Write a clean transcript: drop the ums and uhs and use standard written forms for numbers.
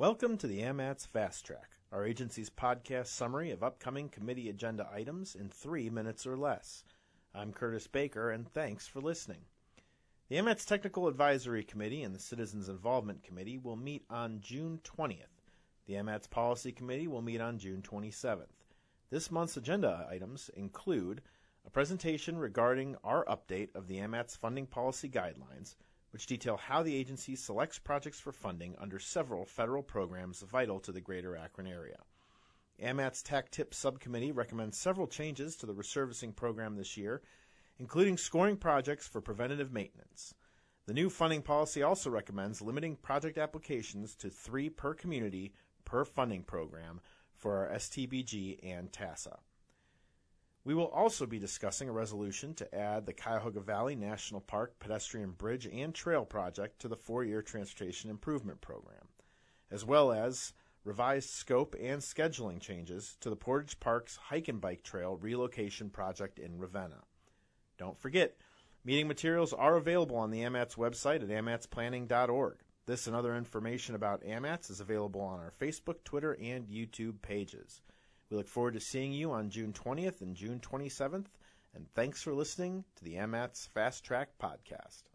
Welcome to the AMATS Fast Track, our agency's podcast summary of upcoming committee agenda items in 3 minutes or less. I'm Curtis Baker, and thanks for listening. The AMATS Technical Advisory Committee and the Citizens Involvement Committee will meet on June 20th. The AMATS Policy Committee will meet on June 27th. This month's agenda items include a presentation regarding our update of the AMATS funding policy guidelines, which detail how the agency selects projects for funding under several federal programs vital to the greater Akron area. AMATS TAC TIP Subcommittee recommends several changes to the resurfacing program this year, including scoring projects for preventative maintenance. The new funding policy also recommends limiting project applications to 3 per community per funding program for our STBG and TASA. We will also be discussing a resolution to add the Cuyahoga Valley National Park pedestrian bridge and trail project to the 4-year Transportation Improvement Program, as well as revised scope and scheduling changes to the Portage Parks Hike and Bike Trail relocation project in Ravenna. Don't forget, meeting materials are available on the AMATS website at amatsplanning.org. This and other information about AMATS is available on our Facebook, Twitter, and YouTube pages. We look forward to seeing you on June 20th and June 27th, and thanks for listening to the AMATS Fast Track Podcast.